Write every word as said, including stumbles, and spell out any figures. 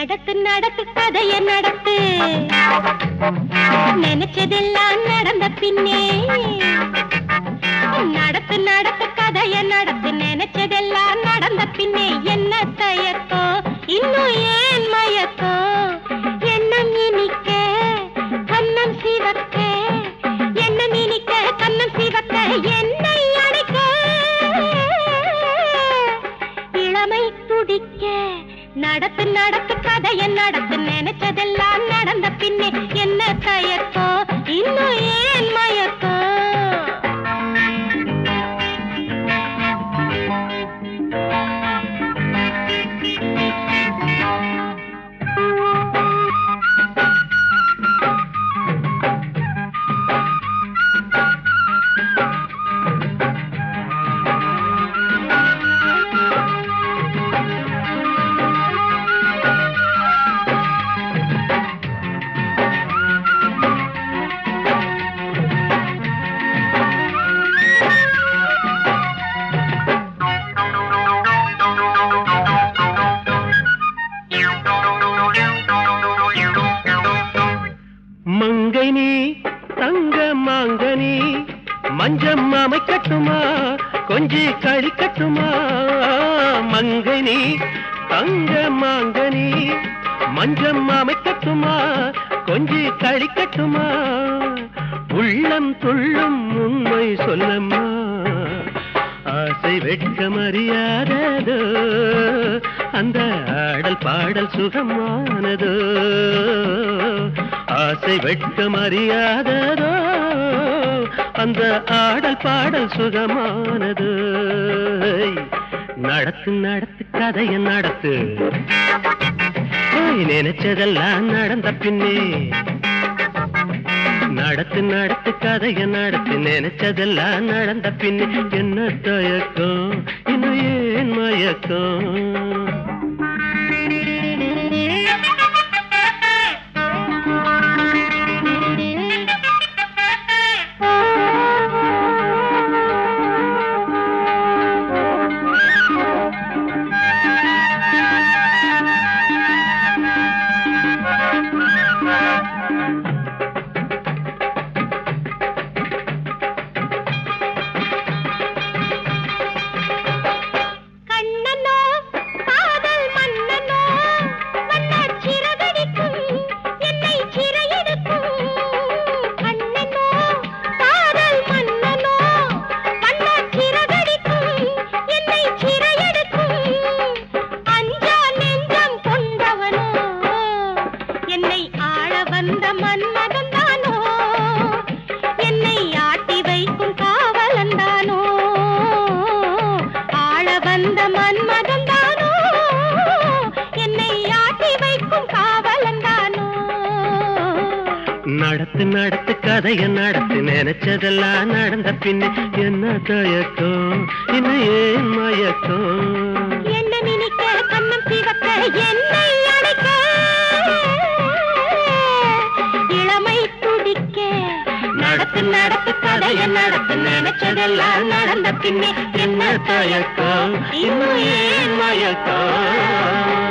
நடத்து நடத்து கதைய நடத்து நினைச்சதெல்லாம் நடந்த பின்னே நடத்து நடத்து கதைய நடத்து நினைச்சதெல்லாம் நடந்த பின்னே என்ன தயக்கோ இன்னும் ஏன் மயக்கோ எண்ணம் இனிக்க கண்ணம் சிவக்க எண்ணம் இனிக்க கண்ணம் சிவக்க என்னை அடைக்க இளமை துடிக்க நடத்து நடத்து கதைய நடத்து நினைச்சதெல்லாம் நடந்த பின்னே என்ன தயக்கோ இன்னும் ஏன் மயக்கோ மங்கனி தங்க மாங்கனி மஞ்சம் அமைக்கட்டுமா கொஞ்சி கழிக்கட்டுமா மங்கனி தங்க மாங்கனி மஞ்சம் அமைக்கட்டுமா கொஞ்சி கழிக்கட்டுமா உள்ளம் துள்ளும் உண்மை சொல்லம்மா ஆசை வெட்கம் அறியாததோ அந்த ஆடல் பாடல் சுகமானதோ ஆசை வெட்கம் அறியாததோ அந்த ஆடல் பாடல் சுகமானது நடத்து நடத்து கதைய நடத்து நினைச்சதெல்லாம் நடந்த பின்னே நடத்து நடத்து கதைய நடத்து நினைச்சதெல்லாம் நடந்த பின்னே என்ன தயக்கம் இன்னும் ஏன் மயக்கம் நடத்து நடத்து கதைய நடத்து நினைச்சதெல்லாம் நடந்த பின்னே என்ன தயக்கம் இன்னும் ஏன் மயக்கம் என்ன நினைக்க கண்ணம் சிவக்க என்னை அடைக்க இளமை துடிக்க நடத்து நடத்து கதைய நடத்து நினைச்சதெல்லாம் நடந்த பின்னே என்ன தயக்கம் இன்னும் ஏன் மயக்கம்